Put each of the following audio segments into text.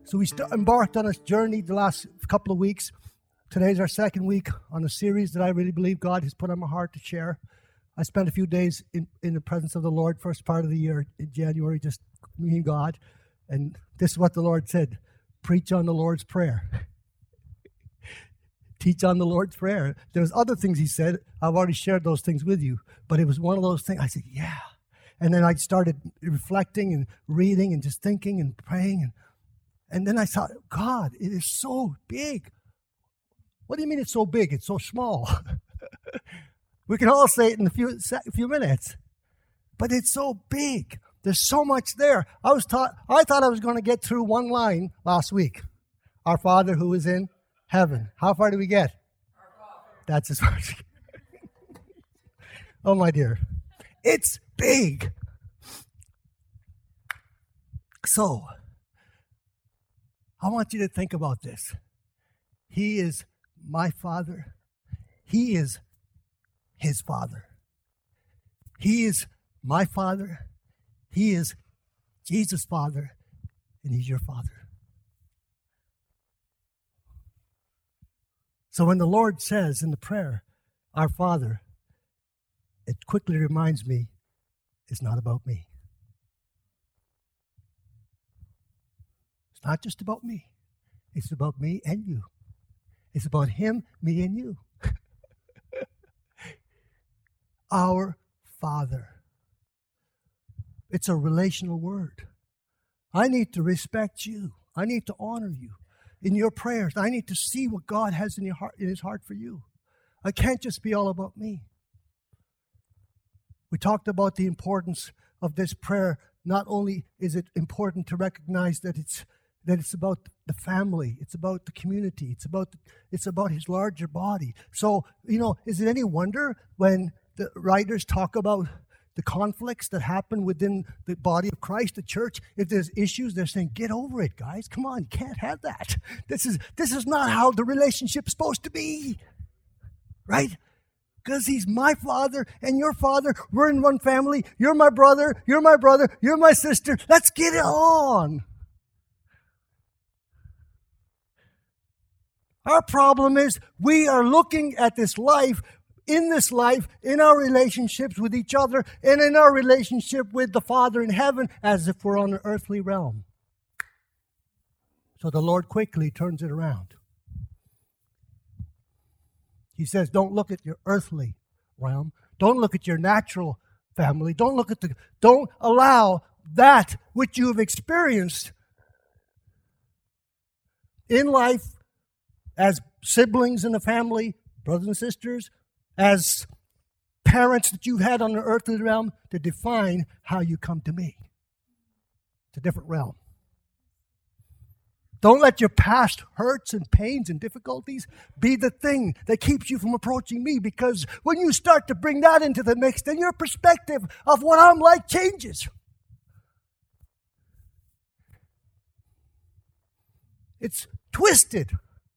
So we embarked on a journey the last couple of weeks. Today's our second week on a series that I really believe God has put on my heart to share. I spent a few days in the presence of the Lord, first part of the year in January, just me and God. And this is what the Lord said: preach on the Lord's Prayer. Teach on the Lord's Prayer. There's other things he said. I've already shared those things with you. But it was one of those things. I said, yeah. And then I started reflecting and reading and just thinking and praying. And then I thought, God, it is so big. What do you mean it's so big? It's so small. We can all say it in a few minutes. But it's so big. There's so much there. I thought I was going to get through one line last week. Our Father who is in heaven. How far do we get? That's as far as. Oh, my dear. It's big. So, I want you to think about this. He is my Father. He is his Father. He is my Father. He is Jesus' Father. And he's your Father. So when the Lord says in the prayer, our Father, it quickly reminds me, it's not about me. It's not just about me. It's about me and you. It's about him, me, and you. Our Father. It's a relational word. I need to respect you. I need to honor you in your prayers. I need to see what God has in his heart for you. I can't just be all about me. We talked about the importance of this prayer. Not only is it important to recognize that it's about the family, it's about the community, it's about his larger body. So, is it any wonder when the writers talk about the conflicts that happen within the body of Christ, the church? If there's issues, they're saying, get over it, guys. Come on, you can't have that. This is not how the relationship's supposed to be. Right? Because he's my Father and your Father. We're in one family. You're my brother. You're my brother. You're my sister. Let's get it on. Our problem is we are looking at this life, in our relationships with each other, and in our relationship with the Father in heaven, as if we're on an earthly realm. So the Lord quickly turns it around. He says, don't look at your earthly realm. Don't look at your natural family. Don't allow that which you have experienced in life as siblings in the family, brothers and sisters, as parents that you've had on the earthly realm, to define how you come to me. It's a different realm. Don't let your past hurts and pains and difficulties be the thing that keeps you from approaching me, because when you start to bring that into the mix, then your perspective of what I'm like changes. It's twisted.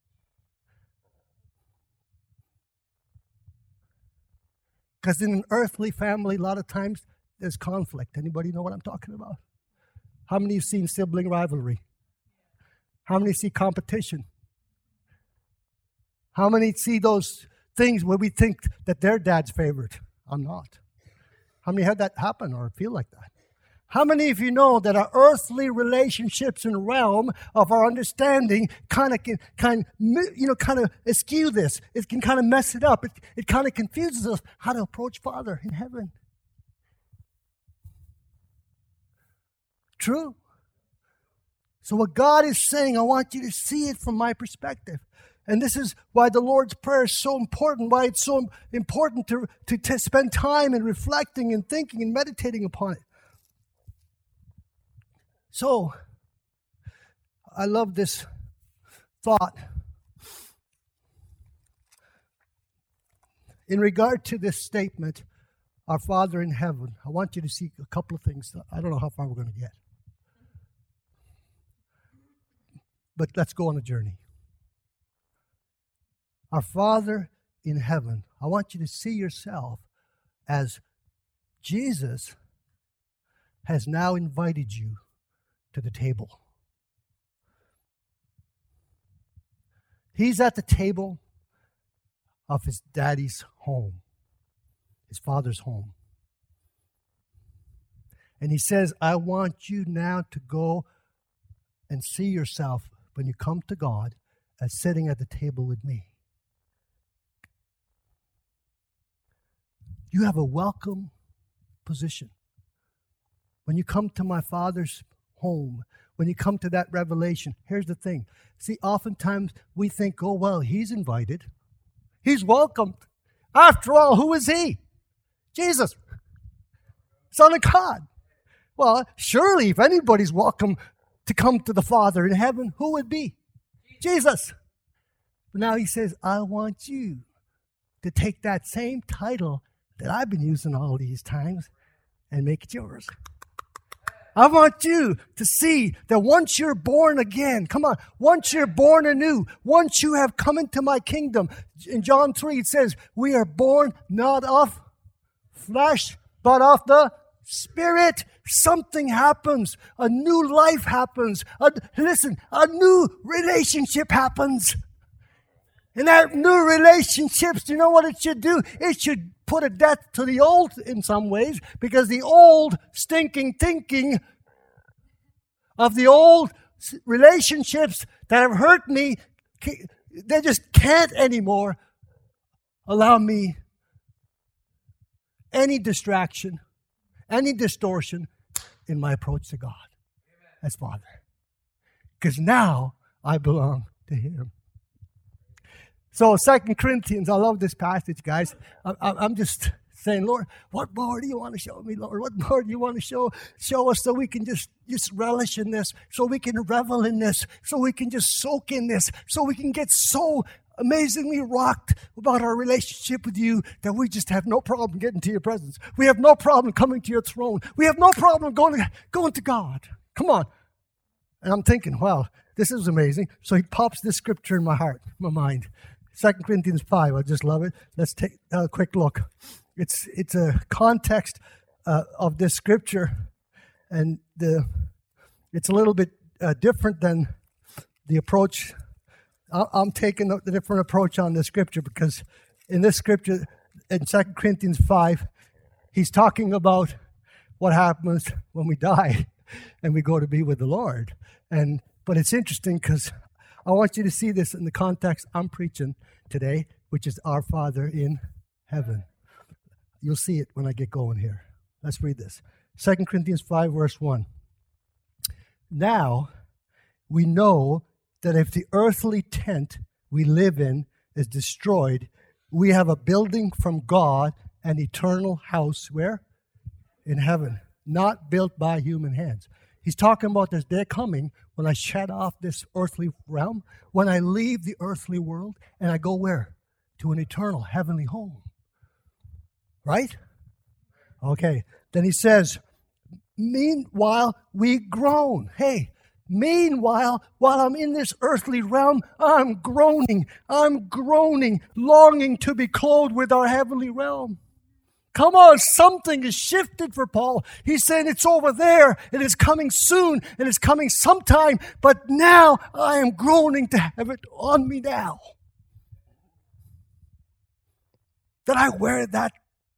Because in an earthly family, a lot of times there's conflict. Anybody know what I'm talking about? How many have seen sibling rivalry? How many see competition? How many see those things where we think that they're dad's favorite? I'm not. How many had that happen or feel like that? How many of you know that our earthly relationships and realm of our understanding kind of askew this? It can kind of mess it up. It kind of confuses us how to approach Father in heaven. True? So what God is saying, I want you to see it from my perspective. And this is why the Lord's Prayer is so important, why it's so important to spend time in reflecting and thinking and meditating upon it. So, I love this thought. In regard to this statement, our Father in heaven, I want you to see a couple of things. I don't know how far we're going to get. But let's go on a journey. Our Father in heaven, I want you to see yourself as Jesus has now invited you to the table. He's at the table of his daddy's home, his father's home. And he says, I want you now to go and see yourself when you come to God as sitting at the table with me. You have a welcome position. When you come to my Father's home, when you come to that revelation, here's the thing. See, oftentimes we think, oh, well, he's invited. He's welcomed. After all, who is he? Jesus, Son of God. Well, surely if anybody's welcome to come to the Father in heaven, who would be? Jesus. But now he says, I want you to take that same title that I've been using all these times and make it yours. I want you to see that once you're born again, come on, once you're born anew, once you have come into my kingdom, in John 3 it says, we are born not of flesh, but of the Spirit. Something happens. A new life happens. A new relationship happens. And that new relationships, you know what it should do? It should put a death to the old in some ways, because the old stinking thinking of the old relationships that have hurt me, they just can't anymore allow me any distraction, any distortion in my approach to God as Father. Because now I belong to Him. So 2 Corinthians, I love this passage, guys. I'm just saying, Lord, what more do you want to show me, Lord? What more do you want to show us so we can just relish in this, so we can revel in this, so we can just soak in this, so we can get so amazingly rocked about our relationship with you that we just have no problem getting to your presence. We have no problem coming to your throne. We have no problem going to God. Come on. And I'm thinking, wow, this is amazing. So he pops this scripture in my heart, my mind. 2 Corinthians 5, I just love it. Let's take a quick look. It's a context of this scripture, and it's a little bit different than the approach. I'm taking the different approach on this scripture, because in this scripture, in 2 Corinthians 5, he's talking about what happens when we die and we go to be with the Lord. But it's interesting because I want you to see this in the context I'm preaching today, which is our Father in heaven. You'll see it when I get going here. Let's read this. 2 Corinthians 5, verse 1. Now we know that if the earthly tent we live in is destroyed, we have a building from God, an eternal house, where? In heaven, not built by human hands. He's talking about this day coming when I shut off this earthly realm, when I leave the earthly world, and I go where? To an eternal heavenly home. Right? Okay. Then he says, meanwhile, we groan. Hey, meanwhile, while I'm in this earthly realm, I'm groaning, longing to be clothed with our heavenly realm. Come on, something is shifted for Paul. He's saying it's over there, it is coming soon, it is coming sometime, but now I am groaning to have it on me now. That I wear that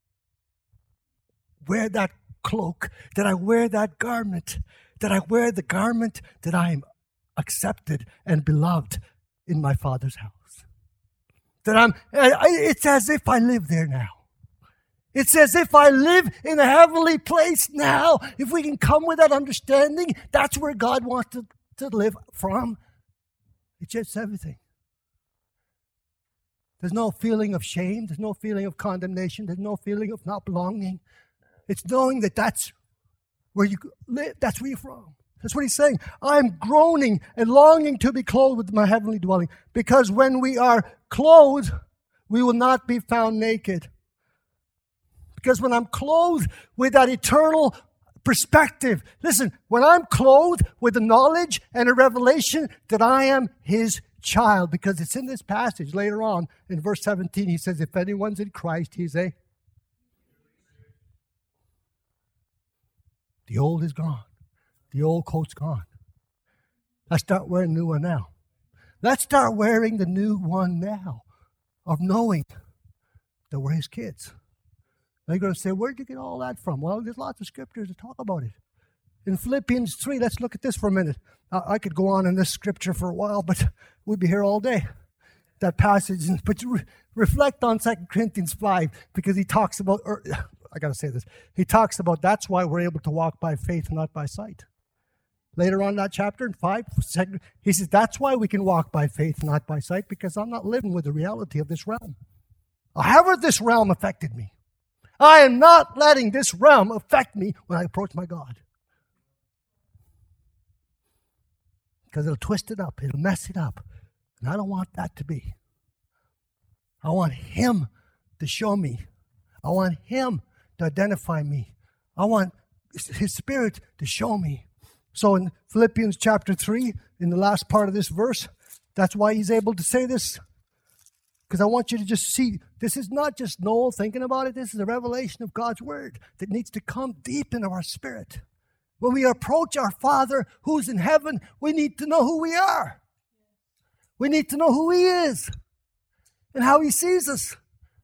cloak, that I wear that garment, that I wear the garment that I am accepted and beloved in my Father's house. That it's as if I live there now. It's as if I live in a heavenly place now. If we can come with that understanding, that's where God wants to live from. It's just everything. There's no feeling of shame. There's no feeling of condemnation. There's no feeling of not belonging. It's knowing that that's where you live. That's where you're from. That's what he's saying. I'm groaning and longing to be clothed with my heavenly dwelling. Because when we are clothed, we will not be found naked. Because when I'm clothed with that eternal perspective, listen, when I'm clothed with the knowledge and a revelation that I am His child, because it's in this passage later on in verse 17, he says, if anyone's in Christ, he's the old is gone. The old coat's gone. I start wearing a new one now. Let's start wearing the new one now of knowing that we're his kids. Now you're going to say, where'd you get all that from? Well, there's lots of scriptures to talk about it. In Philippians 3, let's look at this for a minute. I could go on in this scripture for a while, but we'd be here all day. That passage, but reflect on 2 Corinthians 5, because he talks about, I got to say this, he talks about that's why we're able to walk by faith, not by sight. Later on in that chapter, in 5, he says, that's why we can walk by faith, not by sight, because I'm not living with the reality of this realm. However this realm affected me, I am not letting this realm affect me when I approach my God. Because it'll twist it up, it'll mess it up. And I don't want that to be. I want him to show me. I want him to identify me. I want his Spirit to show me. So in Philippians chapter 3, in the last part of this verse, that's why he's able to say this. Because I want you to just see, this is not just Noel thinking about it. This is a revelation of God's word that needs to come deep into our spirit. When we approach our Father who's in heaven, we need to know who we are. We need to know who he is and how he sees us.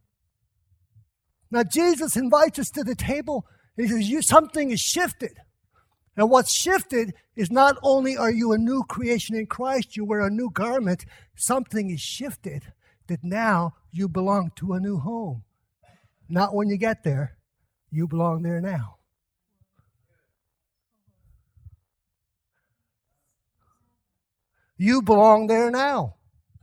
Now, Jesus invites us to the table, and he says, something is shifted. And what's shifted is not only are you a new creation in Christ, you wear a new garment, something is shifted that now you belong to a new home. Not when you get there, you belong there now. You belong there now.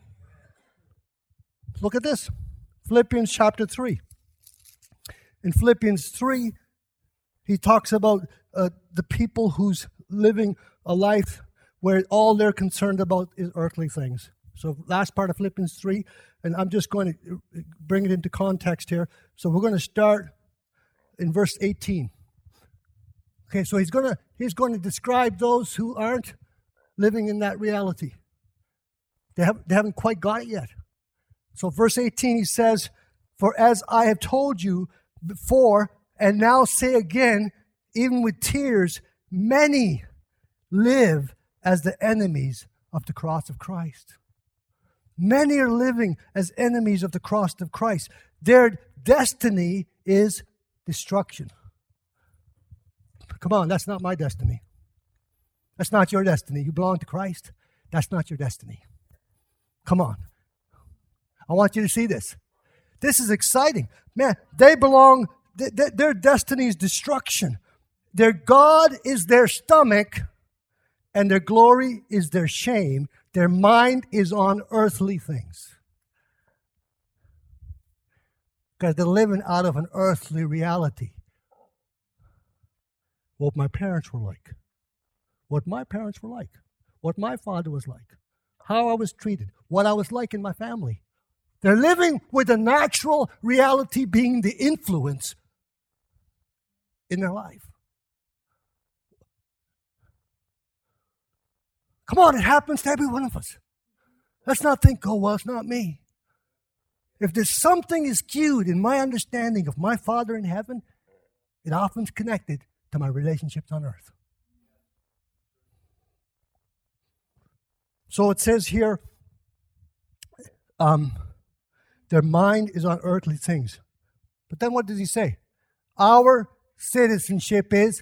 Look at this. Philippians chapter 3. In Philippians 3, he talks about the people who's living a life where all they're concerned about is earthly things. So last part of Philippians 3, and I'm just going to bring it into context here. So we're going to start in verse 18. Okay, so he's going to describe those who aren't living in that reality. They haven't quite got it yet. So verse 18, he says, "For as I have told you before, and now say again, even with tears, many live as the enemies of the cross of Christ." Many are living as enemies of the cross of Christ. Their destiny is destruction. Come on, that's not my destiny. That's not your destiny. You belong to Christ. That's not your destiny. Come on. I want you to see this. This is exciting. Man, they belong, their destiny is destruction. Their God is their stomach, and their glory is their shame. Their mind is on earthly things. Because they're living out of an earthly reality. What my parents were like. What my parents were like. What my father was like. How I was treated. What I was like in my family. They're living with a natural reality being the influence in their life. Come on, it happens to every one of us. Let's not think, oh, well, it's not me. If there's something skewed in my understanding of my Father in heaven, it often's connected to my relationships on earth. So it says here, their mind is on earthly things. But then what does he say? Our citizenship is,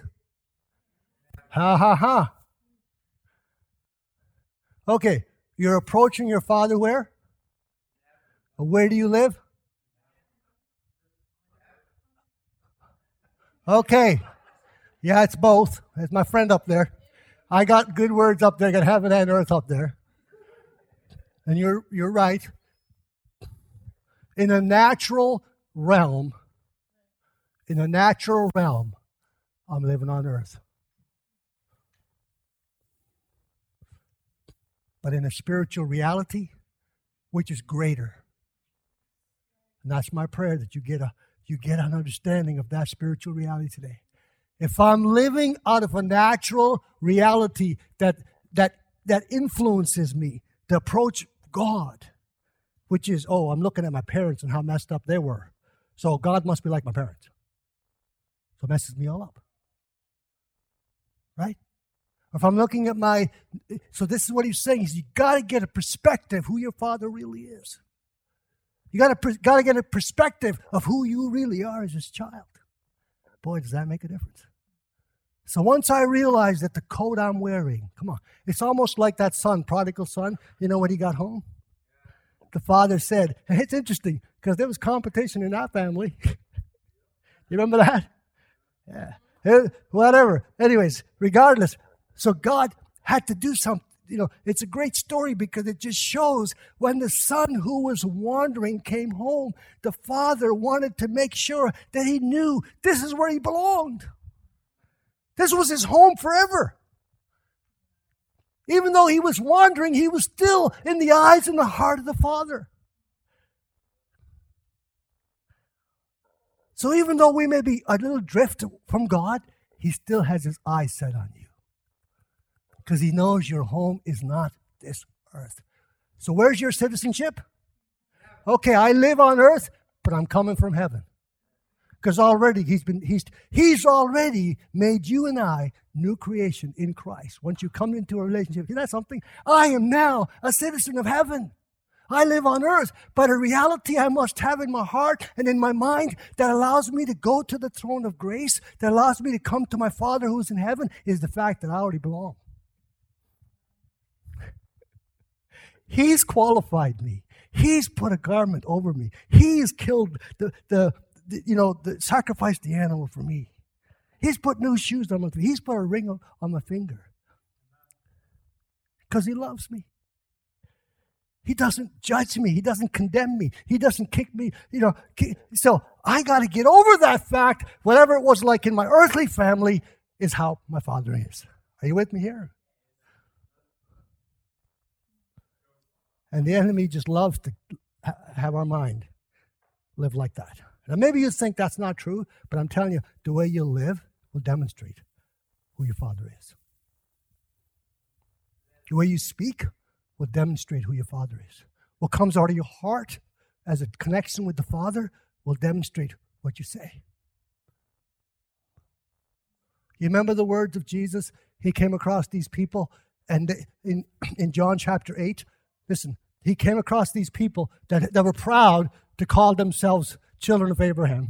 ha. Okay, you're approaching your Father where? Where do you live? Okay. Yeah, it's both. There's my friend up there. I got good words up there. I got heaven and earth up there. And you're right. In a natural realm, I'm living on earth. But in a spiritual reality, which is greater. And that's my prayer, that you get an understanding of that spiritual reality today. If I'm living out of a natural reality that influences me to approach God, which is, I'm looking at my parents and how messed up they were. So God must be like my parents. So it messes me all up. Right? If I'm looking at so this is what he's saying, is you got to get a perspective who your Father really is. You got to get a perspective of who you really are as his child. Boy, does that make a difference. So once I realized that the coat I'm wearing, come on, it's almost like that son, prodigal son, when he got home. The father said, and it's interesting, because there was competition in our family. You remember that? Yeah. Whatever. Anyways, regardless. So God had to do something. It's a great story because it just shows when the son who was wandering came home, the father wanted to make sure that he knew this is where he belonged. This was his home forever. Even though he was wandering, he was still in the eyes and the heart of the Father. So even though we may be a little drift from God, he still has his eyes set on you. Because he knows your home is not this earth. So where's your citizenship? Okay, I live on earth, but I'm coming from heaven. Because already he's already made you and I new creation in Christ. Once you come into a relationship, that's something. I am now a citizen of heaven. I live on earth, but a reality I must have in my heart and in my mind that allows me to go to the throne of grace, that allows me to come to my Father who's in heaven, is the fact that I already belong. He's qualified me. He's put a garment over me. He's killed sacrificed the animal for me. He's put new shoes on my feet. He's put a ring on my finger. Because he loves me. He doesn't judge me. He doesn't condemn me. He doesn't kick me. So I got to get over that fact. Whatever it was like in my earthly family is how my Father is. Are you with me here? And the enemy just loves to have our mind live like that. Now, maybe you think that's not true, but I'm telling you, the way you live will demonstrate who your Father is. The way you speak will demonstrate who your Father is. What comes out of your heart as a connection with the Father will demonstrate what you say. You remember the words of Jesus? He came across these people, and in John chapter 8, listen, he came across these people that were proud to call themselves children of Abraham.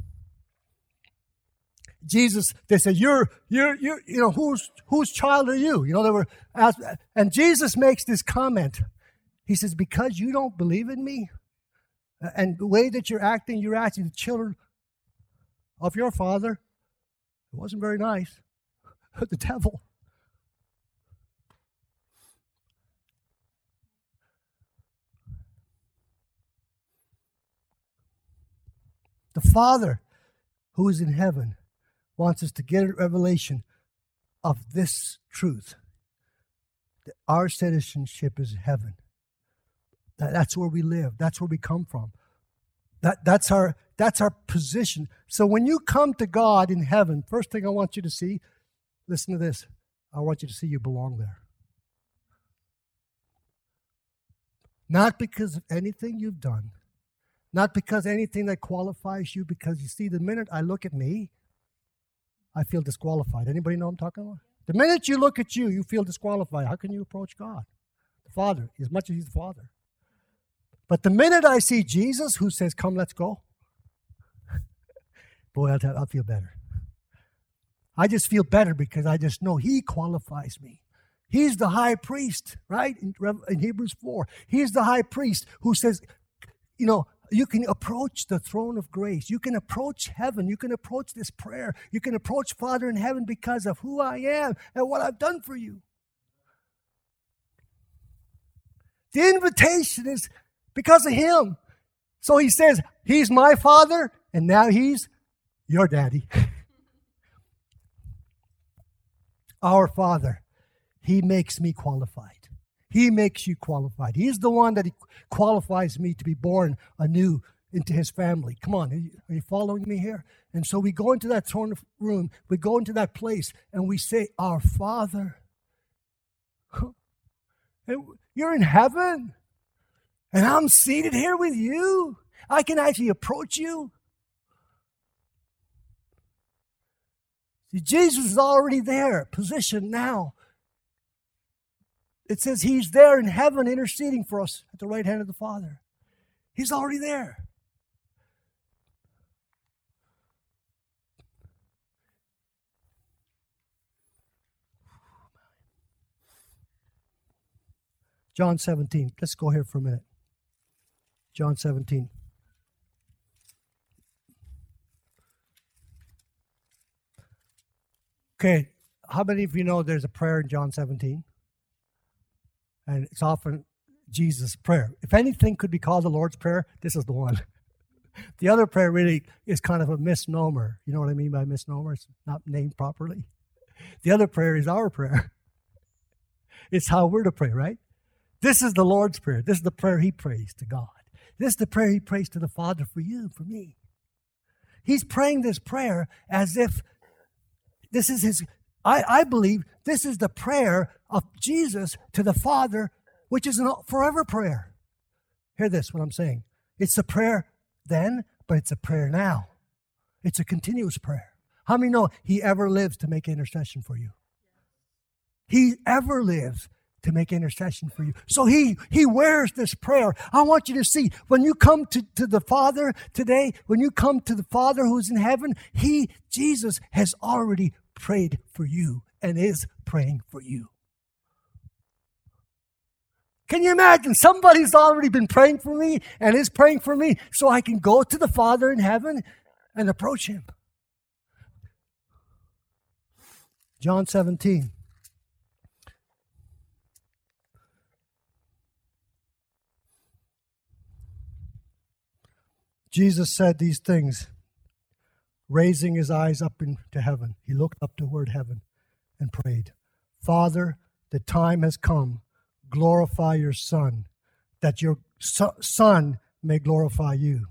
Jesus, they said, you're whose child are you? They were asked, and Jesus makes this comment. He says, because you don't believe in me, and the way that you're acting the children of your father. It wasn't very nice. The devil. The Father who is in heaven wants us to get a revelation of this truth, that our citizenship is heaven. That's where we live. That's where we come from. That's our position. So when you come to God in heaven, first thing I want you to see, listen to this, I want you to see you belong there. Not because of anything you've done, not because anything that qualifies you, because you see, the minute I look at me, I feel disqualified. Anybody know what I'm talking about? The minute you look at you, you feel disqualified. How can you approach God, the Father, as much as he's the Father? But the minute I see Jesus who says, come, let's go, boy, I'll feel better. I just feel better because I just know he qualifies me. He's the high priest, right? In Hebrews 4, he's the high priest who says, you can approach the throne of grace. You can approach heaven. You can approach this prayer. You can approach Father in heaven because of who I am and what I've done for you. The invitation is because of him. So he says, he's my Father, and now he's your daddy. Our Father, he makes me qualified. He makes you qualified. He's the one that qualifies me to be born anew into his family. Come on, are you following me here? And so we go into that throne room, we go into that place, and we say, our Father, you're in heaven, and I'm seated here with you. I can actually approach you. See, Jesus is already there, positioned now. It says he's there in heaven interceding for us at the right hand of the Father. He's already there. John 17. Let's go here for a minute. John 17. Okay, how many of you know there's a prayer in John 17? And it's often Jesus' prayer. If anything could be called the Lord's Prayer, this is the one. The other prayer really is kind of a misnomer. You know what I mean by misnomer? It's not named properly. The other prayer is our prayer. It's how we're to pray, right? This is the Lord's Prayer. This is the prayer he prays to God. This is the prayer he prays to the Father for you, for me. He's praying this prayer as if this is his, I believe this is the prayer of Jesus to the Father, which is a forever prayer. Hear this, what I'm saying. It's a prayer then, but it's a prayer now. It's a continuous prayer. How many know he ever lives to make intercession for you? He ever lives to make intercession for you. So he wears this prayer. I want you to see, when you come to the Father today, when you come to the Father who's in heaven, Jesus, has already prayed for you and is praying for you. Can you imagine? Somebody's already been praying for me and is praying for me so I can go to the Father in heaven and approach him. John 17. Jesus said these things, raising his eyes up into heaven. He looked up toward heaven and prayed, Father, the time has come. Glorify your Son, that your Son may glorify you.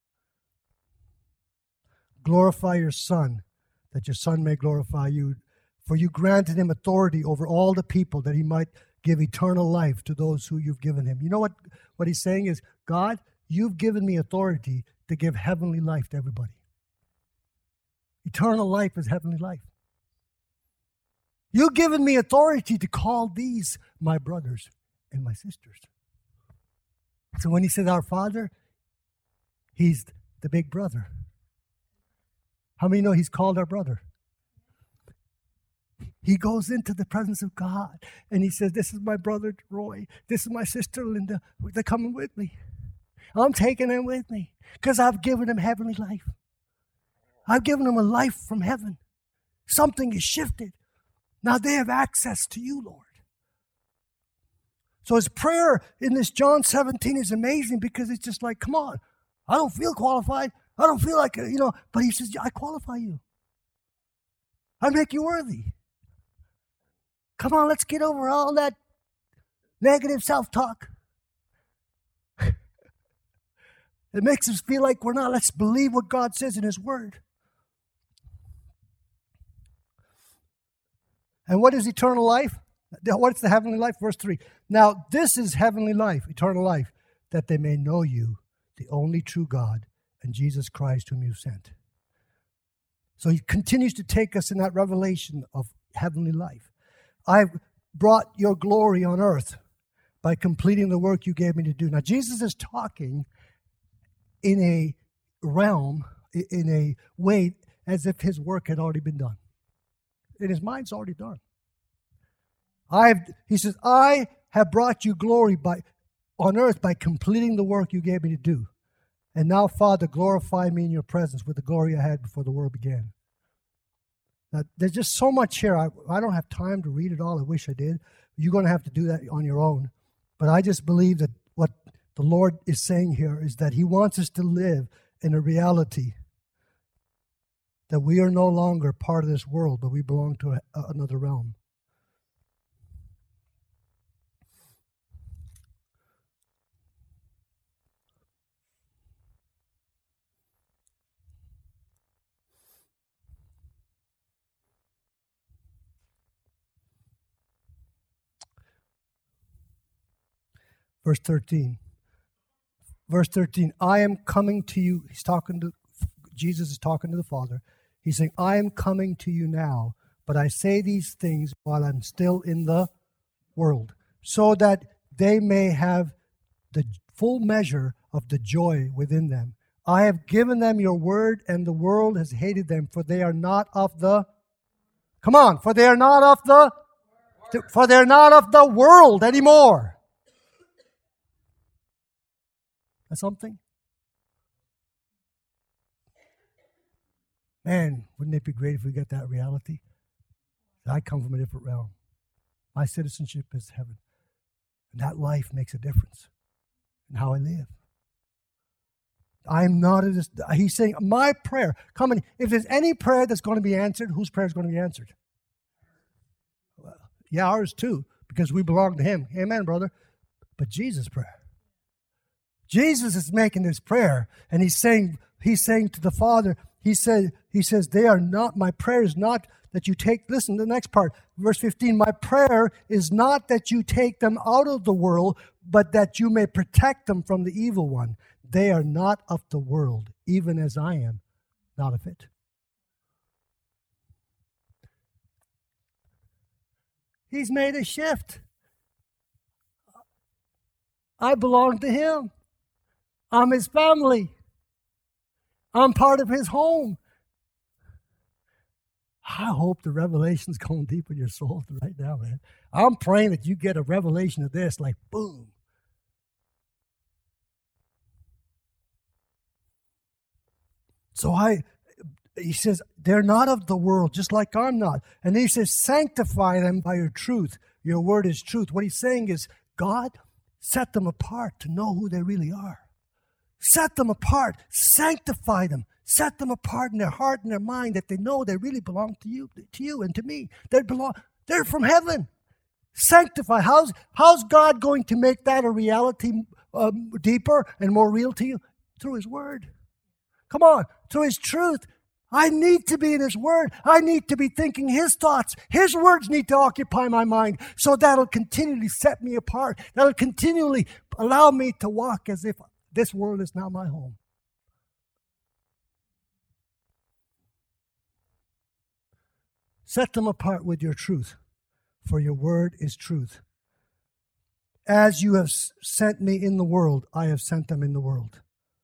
Glorify your Son, that your Son may glorify you. For you granted him authority over all the people, that he might give eternal life to those who you've given him. You know what he's saying is, God, you've given me authority to give heavenly life to everybody. Eternal life is heavenly life. You've given me authority to call these my brothers and my sisters. So when he says our Father, he's the big brother. How many know he's called our brother? He goes into the presence of God and he says, this is my brother Roy. This is my sister Linda. They're coming with me. I'm taking them with me because I've given them heavenly life. I've given them a life from heaven. Something is shifted. Now they have access to you, Lord. So his prayer in this John 17 is amazing because it's just like, come on, I don't feel qualified. I don't feel like, but he says, I qualify you. I make you worthy. Come on, let's get over all that negative self-talk. It makes us feel like we're not. Let's believe what God says in his word. And what is eternal life? What is the heavenly life? Verse 3. Now this is heavenly life, eternal life, that they may know you, the only true God, and Jesus Christ whom you've sent. So he continues to take us in that revelation of heavenly life. I've brought your glory on earth by completing the work you gave me to do. Now Jesus is talking in a realm, in a way, as if his work had already been done. In his mind, it's already done. He says, I have brought you glory on earth by completing the work you gave me to do. And now, Father, glorify me in your presence with the glory I had before the world began. Now, there's just so much here. I don't have time to read it all. I wish I did. You're going to have to do that on your own. But I just believe that what the Lord is saying here is that he wants us to live in a reality that we are no longer part of this world, but we belong to another realm. Verse 13. Verse 13, I am coming to you. Jesus is talking to the Father. He's saying, I am coming to you now, but I say these things while I'm still in the world. so that they may have the full measure of the joy within them. I have given them your word, and the world has hated them, for they are not of the... Come on, for they are not of the... For they're not of the world anymore. That's something? Man, wouldn't it be great if we get that reality? I come from a different realm. My citizenship is heaven. And that life makes a difference in how I live. I'm not in this. He's saying, my prayer. Come on, if there's any prayer that's going to be answered, whose prayer is going to be answered? Well, yeah, ours too, because we belong to Him. Amen, brother. But Jesus' prayer. Jesus is making this prayer, and He's saying to the Father, He says, they are not, my prayer is not that you take, listen to the next part, verse 15, my prayer is not that you take them out of the world, but that you may protect them from the evil one. They are not of the world, even as I am not of it. He's made a shift. I belong to Him. I'm His family. I'm part of His home. I hope the revelation's going deep in your soul right now, man. I'm praying that you get a revelation of this, like boom. So he says, they're not of the world, just like I'm not. And then he says, sanctify them by your truth. Your word is truth. What he's saying is, God, set them apart to know who they really are. Set them apart. Sanctify them. Set them apart in their heart and their mind that they know they really belong to you and to me. They're from heaven. Sanctify. How's God going to make that a reality deeper and more real to you? Through His word. Come on, through His truth. I need to be in His word. I need to be thinking His thoughts. His words need to occupy my mind, so that'll continually set me apart. That'll continually allow me to walk as if this world is not my home. Set them apart with your truth, for your word is truth. As you have sent me in the world, I have sent them in the world.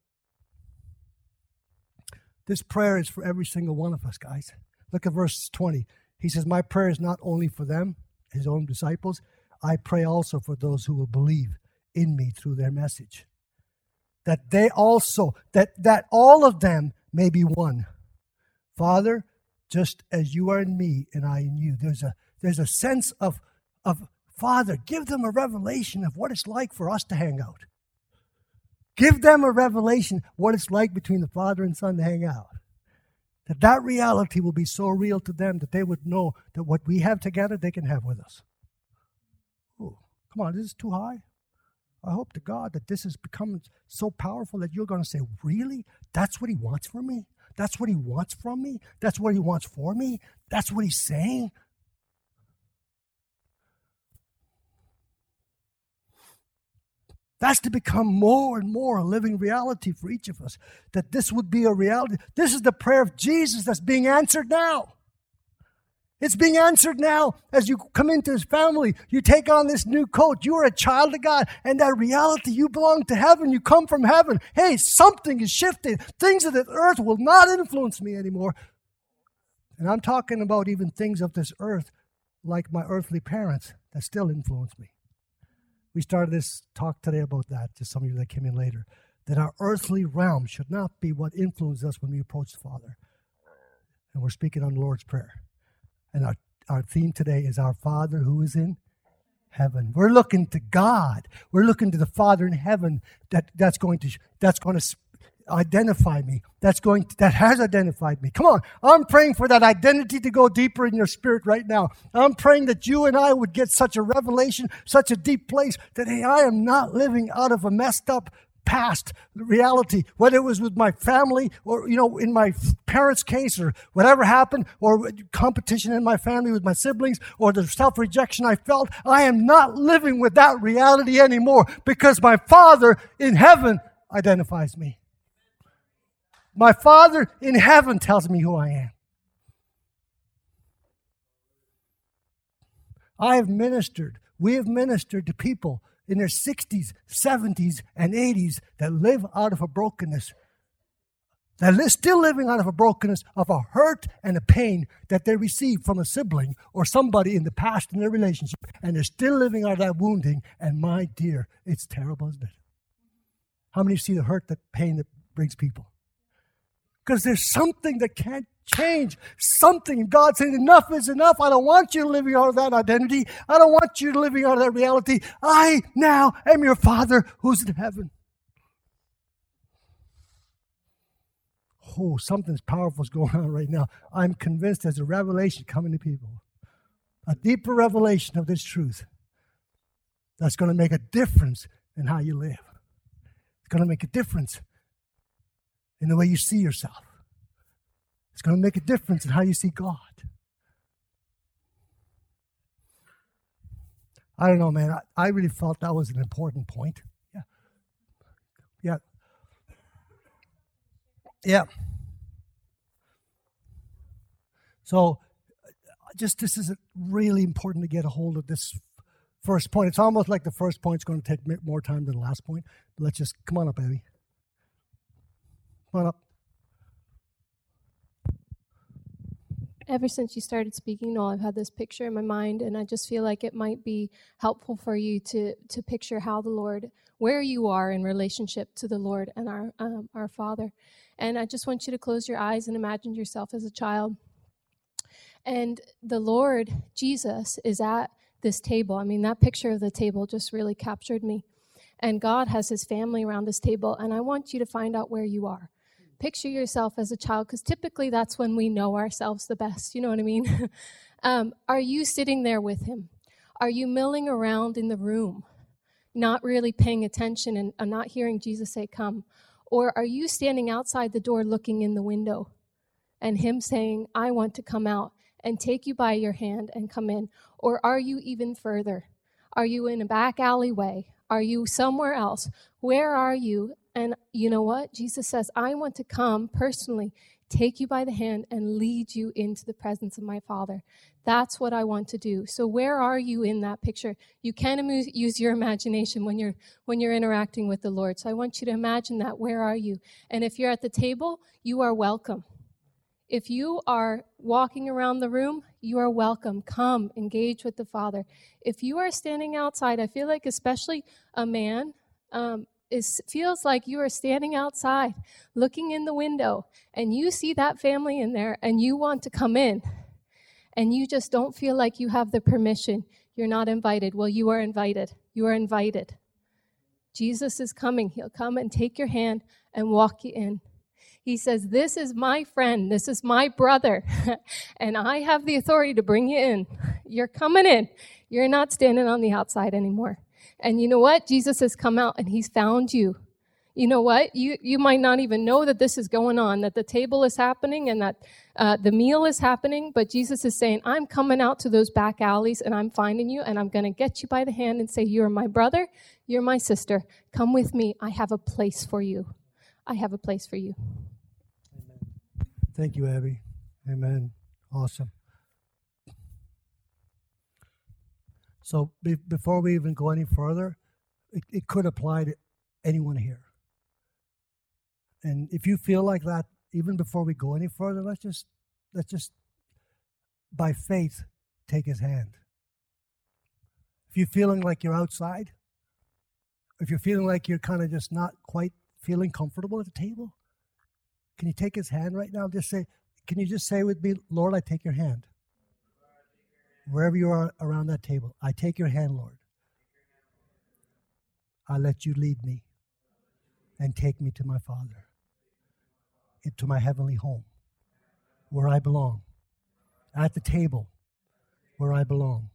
This prayer is for every single one of us, guys. Look at verse 20. He says, my prayer is not only for them, His own disciples. I pray also for those who will believe in me through their message. That they also, that all of them may be one. Father, just as you are in me and I in you. There's a sense of Father, give them a revelation of what it's like for us to hang out. Give them a revelation what it's like between the Father and Son to hang out. That reality will be so real to them that they would know that what we have together, they can have with us. Oh, come on, this is too high. I hope to God that this has become so powerful that you're going to say, really? That's what He wants from me? That's what He wants from me? That's what He wants for me? That's what He's saying? That's to become more and more a living reality for each of us. That this would be a reality. This is the prayer of Jesus that's being answered now. It's being answered now as you come into His family. You take on this new coat. You are a child of God. And that reality, you belong to heaven. You come from heaven. Hey, something is shifted. Things of the earth will not influence me anymore. And I'm talking about even things of this earth, like my earthly parents, that still influence me. We started this talk today about that, to some of you that came in later, that our earthly realm should not be what influences us when we approach the Father. And we're speaking on the Lord's Prayer. And our theme today is our Father who is in heaven. We're looking to God. We're looking to the Father in heaven that's going to identify me. That has identified me. Come on. I'm praying for that identity to go deeper in your spirit right now. I'm praying that you and I would get such a revelation, such a deep place that, hey, I am not living out of a messed up past reality, whether it was with my family or, in my parents' case or whatever happened, or competition in my family with my siblings or the self-rejection I felt. I am not living with that reality anymore because my Father in heaven identifies me. My Father in heaven tells me who I am. I have ministered We have ministered to people in their 60s, 70s, and 80s that live out of a brokenness, that are still living out of a brokenness of a hurt and a pain that they received from a sibling or somebody in the past in their relationship, and they're still living out of that wounding. And my dear, it's terrible, isn't it? How many see the hurt, the pain that brings people? Because there's something that can't change. Something. God saying, enough is enough. I don't want you living out of that identity. I don't want you living out of that reality. I now am your Father who's in heaven. Oh, something's powerful is going on right now. I'm convinced there's a revelation coming to people. A deeper revelation of this truth that's going to make a difference in how you live. It's going to make a difference in the way you see yourself. It's going to make a difference in how you see God. I don't know, man. I really felt that was an important point. Yeah. So, this is really important to get a hold of this first point. It's almost like the first point's going to take more time than the last point. But let's just, come on up, Abby. Come on up. Ever since you started speaking, Noel, I've had this picture in my mind, and I just feel like it might be helpful for you to picture how the Lord, where you are in relationship to the Lord and our Father. And I just want you to close your eyes and imagine yourself as a child. And the Lord, Jesus, is at this table. I mean, that picture of the table just really captured me. And God has his family around this table, and I want you to find out where you are. Picture yourself as a child, because typically that's when we know ourselves the best. You know what I mean? Are you sitting there with him? Are you milling around in the room, not really paying attention and not hearing Jesus say, come? Or are you standing outside the door looking in the window and him saying, I want to come out and take you by your hand and come in? Or are you even further? Are you in a back alleyway? Are you somewhere else? Where are you? And you know what? Jesus says, I want to come personally, take you by the hand and lead you into the presence of my Father. That's what I want to do. So where are you in that picture? You can use your imagination when you're interacting with the Lord. So I want you to imagine that. Where are you? And if you're at the table, you are welcome. If you are walking around the room, you are welcome. Come, engage with the Father. If you are standing outside, I feel like especially a man, feels like you are standing outside looking in the window and you see that family in there and you want to come in and you just don't feel like you have the permission. You're not invited. Well, you are invited. You are invited. Jesus is coming. He'll come and take your hand and walk you in. He says, this is my friend. This is my brother. And I have the authority to bring you in. You're coming in. You're not standing on the outside anymore. And you know what? Jesus has come out and he's found you. You know what? You might not even know that this is going on, that the table is happening and that the meal is happening. But Jesus is saying, I'm coming out to those back alleys and I'm finding you and I'm going to get you by the hand and say, you're my brother. You're my sister. Come with me. I have a place for you. I have a place for you. Amen. Thank you, Abby. Amen. Awesome. So before we even go any further, it could apply to anyone here. And if you feel like that, even before we go any further, let's just by faith take his hand. If you're feeling like you're outside, if you're feeling like you're kind of just not quite feeling comfortable at the table, can you take his hand right now? Can you just say with me, Lord, I take your hand. Wherever you are around that table, I take your hand, Lord. I let you lead me and take me to my Father, into my heavenly home, where I belong, at the table where I belong.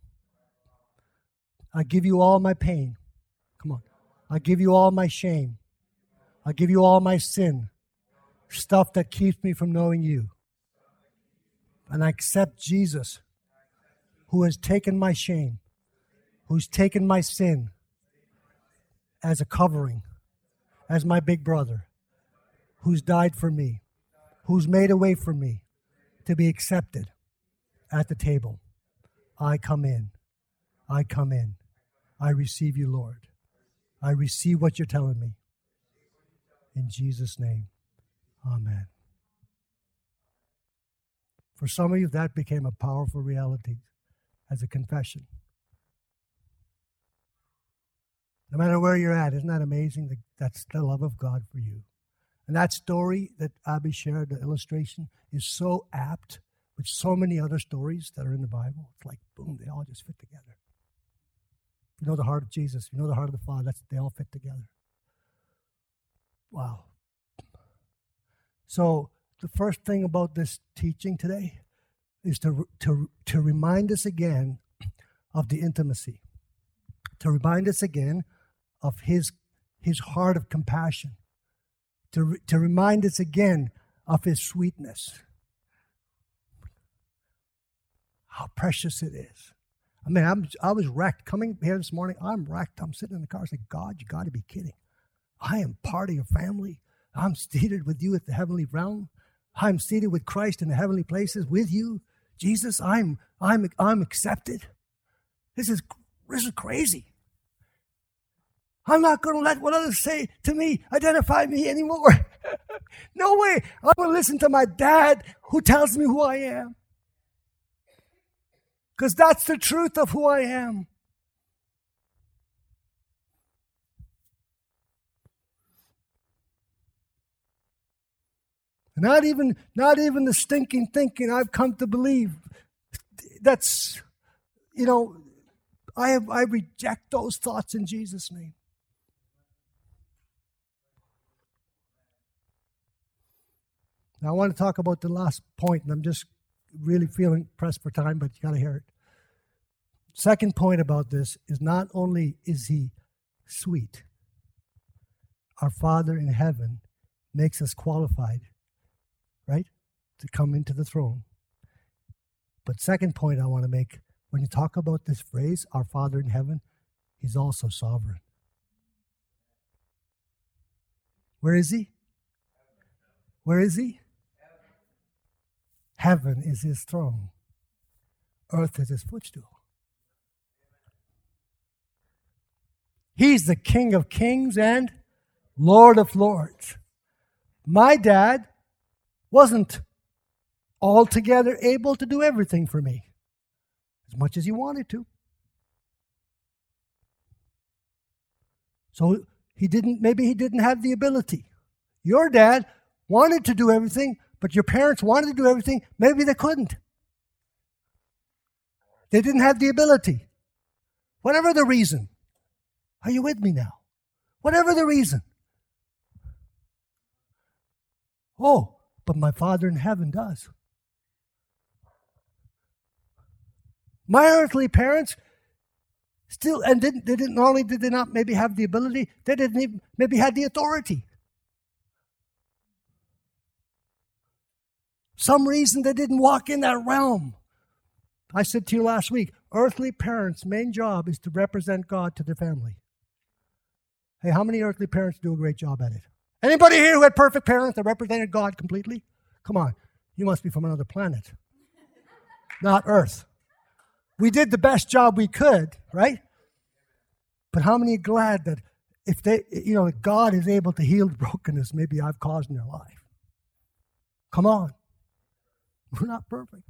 I give you all my pain. Come on. I give you all my shame. I give you all my sin, stuff that keeps me from knowing you. And I accept Jesus, who has taken my shame, who's taken my sin as a covering, as my big brother, who's died for me, who's made a way for me to be accepted at the table. I come in. I come in. I receive you, Lord. I receive what you're telling me. In Jesus' name, amen. For some of you, that became a powerful reality as a confession. No matter where you're at, isn't that amazing? That's the love of God for you. And that story that Abby shared, the illustration, is so apt with so many other stories that are in the Bible. It's like, boom, they all just fit together. You know the heart of Jesus. You know the heart of the Father. They all fit together. Wow. So the first thing about this teaching today is to remind us again of the intimacy. To remind us again of his heart of compassion. To remind us again of his sweetness. How precious it is. I mean, I was wrecked. Coming here this morning, I'm wrecked. I'm sitting in the car saying, God, you got to be kidding. I am part of your family. I'm seated with you at the heavenly realm. I'm seated with Christ in the heavenly places with you. Jesus, I'm accepted. This is crazy. I'm not going to let what others say to me identify me anymore. No way. I'm going to listen to my dad who tells me who I am. Because that's the truth of who I am. Not even the stinking thinking I've come to believe. That's, I reject those thoughts in Jesus' name. Now I want to talk about the last point, and I'm just really feeling pressed for time, but you got to hear it. Second point about this is not only is he sweet, our Father in heaven makes us qualified, right, to come into the throne. But second point I want to make, when you talk about this phrase, our Father in heaven, he's also sovereign. Where is he? Where is he? Heaven is his throne. Earth is his footstool. He's the King of kings and Lord of lords. My dad wasn't altogether able to do everything for me, as much as he wanted to. So maybe he didn't have the ability. Your dad wanted to do everything, but your parents wanted to do everything. Maybe they couldn't. They didn't have the ability. Whatever the reason. Are you with me now? Whatever the reason. Oh, but my Father in heaven does. My earthly parents still, and not only did they not maybe have the ability, they didn't even maybe had the authority. Some reason they didn't walk in that realm. I said to you last week, earthly parents' main job is to represent God to their family. Hey, how many earthly parents do a great job at it? Anybody here who had perfect parents that represented God completely? Come on, you must be from another planet, not Earth. We did the best job we could, right? But how many are glad that if God is able to heal the brokenness maybe I've caused in their life? Come on. We're not perfect.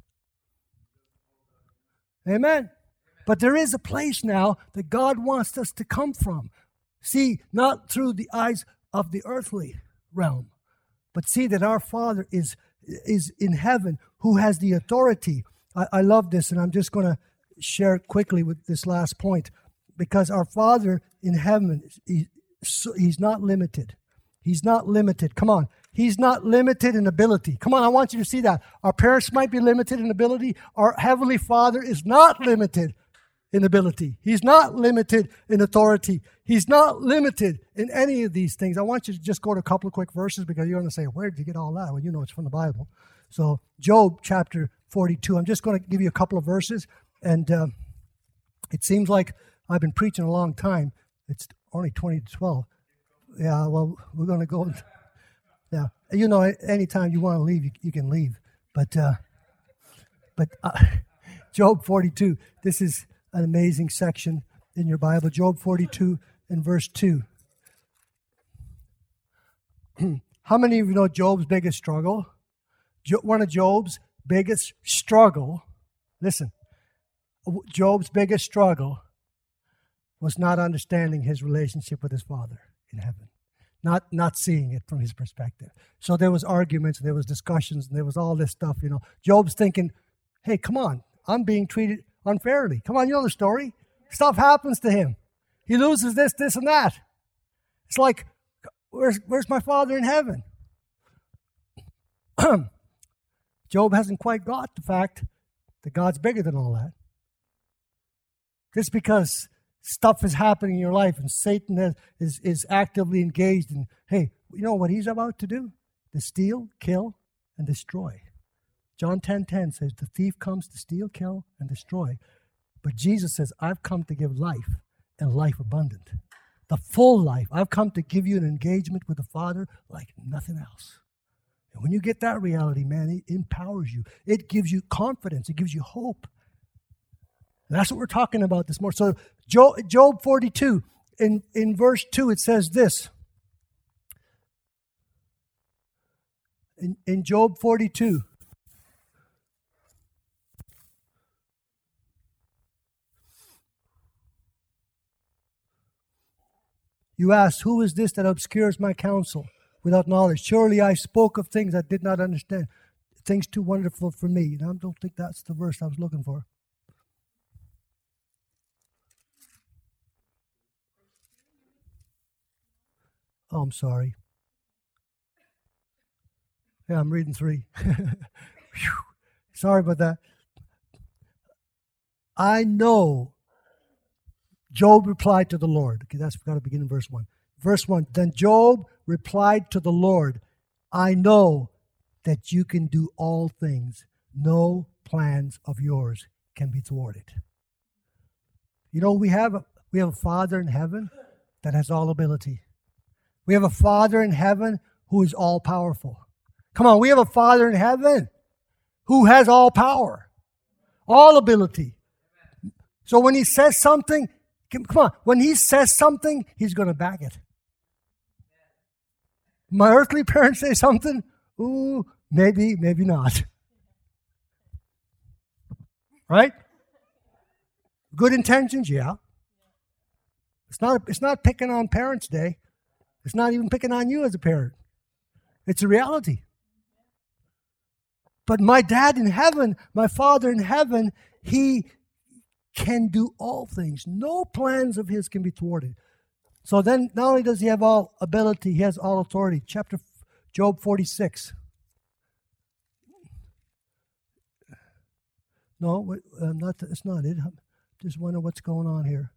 Amen. But there is a place now that God wants us to come from. See, not through the eyes of the earthly realm, but see that our Father is in heaven who has the authority. I love this, and I'm just going to share it quickly with this last point, because our Father in heaven, he's not limited. He's not limited. Come on. He's not limited in ability. Come on, I want you to see that. Our parents might be limited in ability. Our Heavenly Father is not limited in ability. He's not limited in authority. He's not limited in any of these things. I want you to just go to a couple of quick verses, because you're going to say, where did you get all that? Well, you know it's from the Bible. So Job chapter 42. I'm just going to give you a couple of verses. And it seems like I've been preaching a long time. It's only 20 to 12. Yeah, well, we're going to go. Yeah, anytime you want to leave, you can leave. But Job 42, this is an amazing section. in your Bible, Job 42 and verse 2. How many of you know Job's biggest struggle? One of Job's biggest struggle, listen, Job's biggest struggle was not understanding his relationship with his Father in heaven, not seeing it from his perspective. So there was arguments, and there was discussions, and there was all this stuff, you know. Job's thinking, hey, come on, I'm being treated unfairly. Come on, you know the story. Stuff happens to him. He loses this, and that. It's like, where's my Father in heaven? Job hasn't quite got the fact that God's bigger than all that. Just because stuff is happening in your life and Satan is actively engaged in, hey, you know what he's about to do? To steal, kill, and destroy. John 10:10 says, the thief comes to steal, kill, and destroy. But Jesus says, I've come to give life and life abundant. The full life. I've come to give you an engagement with the Father like nothing else. And when you get that reality, man, it empowers you. It gives you confidence. It gives you hope. And that's what we're talking about this morning. So Job 42, in verse 2, it says this. In Job 42, you asked, who is this that obscures my counsel without knowledge? Surely I spoke of things I did not understand, things too wonderful for me. And I don't think that's the verse I was looking for. Oh, I'm sorry. Yeah, I'm reading 3. Sorry about that. I know. Job replied to the Lord. Okay, that's got to begin in verse 1. Verse 1. Then Job replied to the Lord, I know that you can do all things. No plans of yours can be thwarted. You know, we have a Father in heaven that has all ability. We have a Father in heaven who is all powerful. Come on, we have a Father in heaven who has all power, all ability. So when he says something, come on, when he says something, he's going to back it. My earthly parents say something, ooh, maybe not. Right? Good intentions, yeah. It's not picking on Parents' Day. It's not even picking on you as a parent. It's a reality. But my dad in heaven, my Father in heaven, he can do all things. No plans of his can be thwarted. So then, not only does he have all ability, he has all authority. Job 46. No, it's not it. I just wonder what's going on here.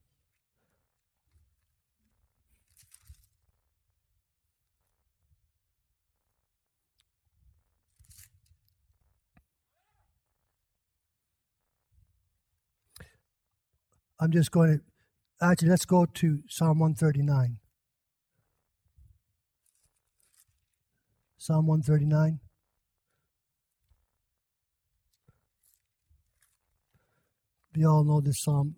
I'm just going to, actually, let's go to Psalm 139. Psalm 139. We all know this psalm.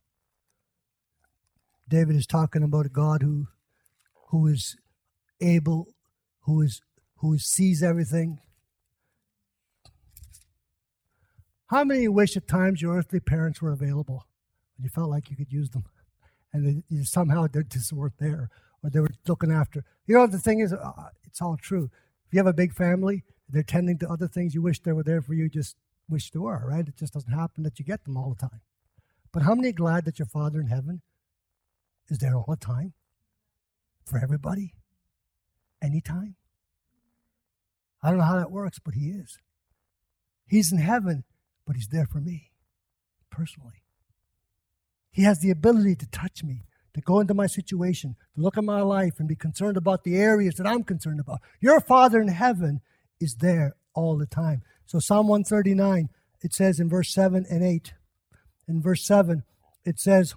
David is talking about a God who is able, who sees everything. How many wish at times your earthly parents were available? You felt like you could use them, and somehow they just weren't there, or they were looking after. You know, the thing is, it's all true. If you have a big family, they're tending to other things you wish they were there for you, just wish they were, right? It just doesn't happen that you get them all the time. But how many are glad that your Father in heaven is there all the time? For everybody? Anytime? I don't know how that works, but he is. He's in heaven, but he's there for me, personally. He has the ability to touch me, to go into my situation, to look at my life and be concerned about the areas that I'm concerned about. Your Father in heaven is there all the time. So Psalm 139, it says in verse 7 and 8. In verse 7, it says,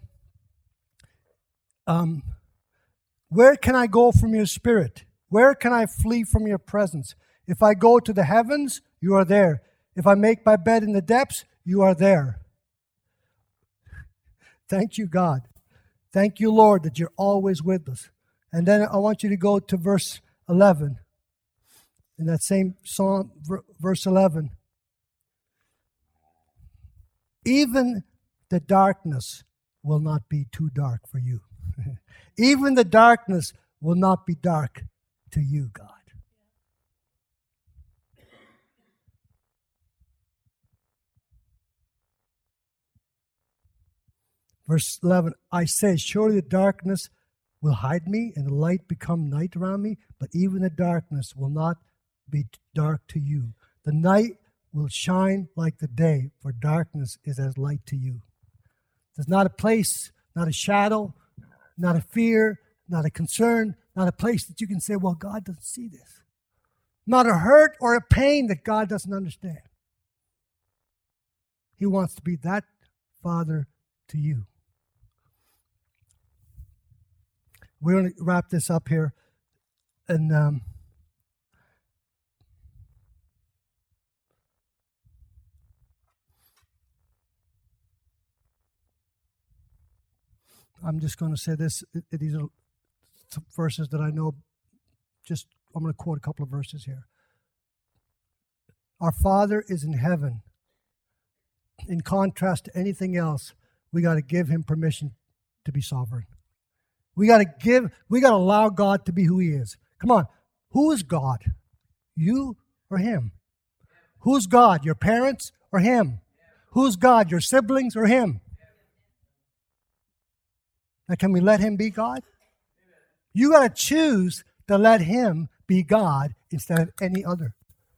where can I go from your spirit? Where can I flee from your presence? If I go to the heavens, you are there. If I make my bed in the depths, you are there. Thank you, God. Thank you, Lord, that you're always with us. And then I want you to go to verse 11. In that same Psalm, verse 11. Even the darkness will not be too dark for you. Even the darkness will not be dark to you, God. Verse 11, I say, surely the darkness will hide me and the light become night around me, but even the darkness will not be dark to you. The night will shine like the day, for darkness is as light to you. There's not a place, not a shadow, not a fear, not a concern, not a place that you can say, well, God doesn't see this. Not a hurt or a pain that God doesn't understand. He wants to be that Father to you. We're going to wrap this up here. And I'm just going to say this. These are some verses that I know. I'm going to quote a couple of verses here. Our Father is in heaven. In contrast to anything else, we got to give him permission to be sovereign. We got to allow God to be who he is. Come on. Who is God? You or him? Who's God? Your parents or him? Who's God? Your siblings or him? Now, can we let him be God? You got to choose to let him be God instead of any other.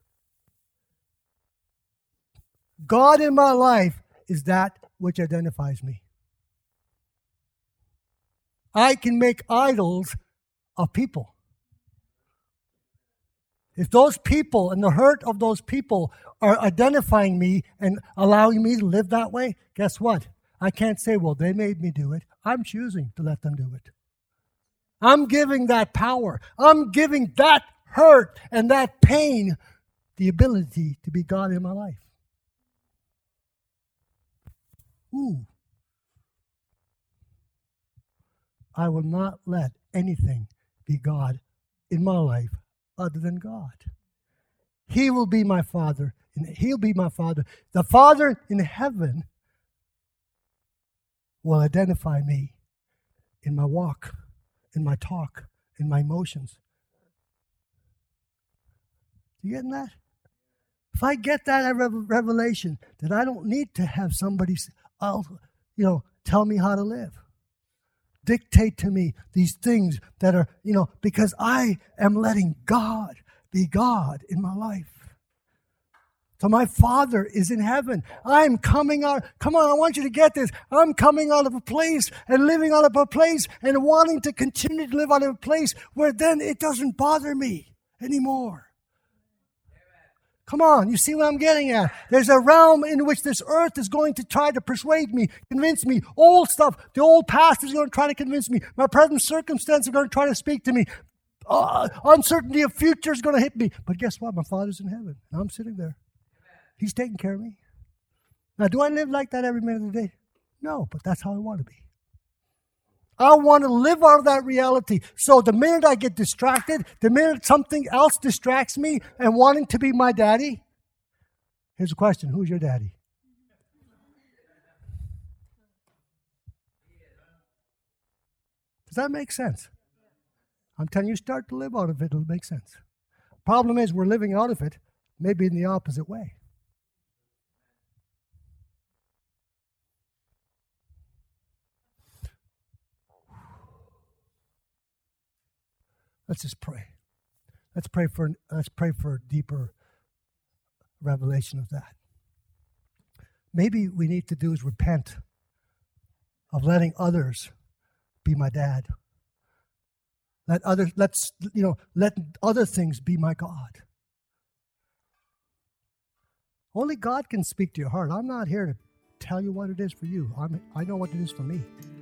God in my life is that which identifies me. I can make idols of people. If those people and the hurt of those people are identifying me and allowing me to live that way, guess what? I can't say, well, they made me do it. I'm choosing to let them do it. I'm giving that power. I'm giving that hurt and that pain the ability to be God in my life. Ooh. I will not let anything be God in my life other than God. He will be my Father, and he'll be my Father. The Father in heaven will identify me in my walk, in my talk, in my emotions. You getting that? If I get that revelation, that I don't need to have somebody else, tell me how to live. Dictate to me these things that are, because I am letting God be God in my life. So my Father is in heaven. I'm coming out. Come on, I want you to get this. I'm coming out of a place and living out of a place and wanting to continue to live out of a place where then it doesn't bother me anymore. Come on, you see what I'm getting at? There's a realm in which this earth is going to try to persuade me, convince me. Old stuff, the old past is going to try to convince me. My present circumstances are going to try to speak to me. Uncertainty of future is going to hit me. But guess what? My Father's in heaven. And I'm sitting there. He's taking care of me. Now, do I live like that every minute of the day? No, but that's how I want to be. I want to live out of that reality. So the minute I get distracted, the minute something else distracts me and wanting to be my daddy, here's a question. Who's your daddy? Does that make sense? I'm telling you, start to live out of it, it'll make sense. Problem is, we're living out of it, maybe in the opposite way. Let's just pray. Let's pray for a deeper revelation of that. Maybe we need to do is repent of letting others be my dad. Let other things be my God. Only God can speak to your heart. I'm not here to tell you what it is for you. I know what it is for me.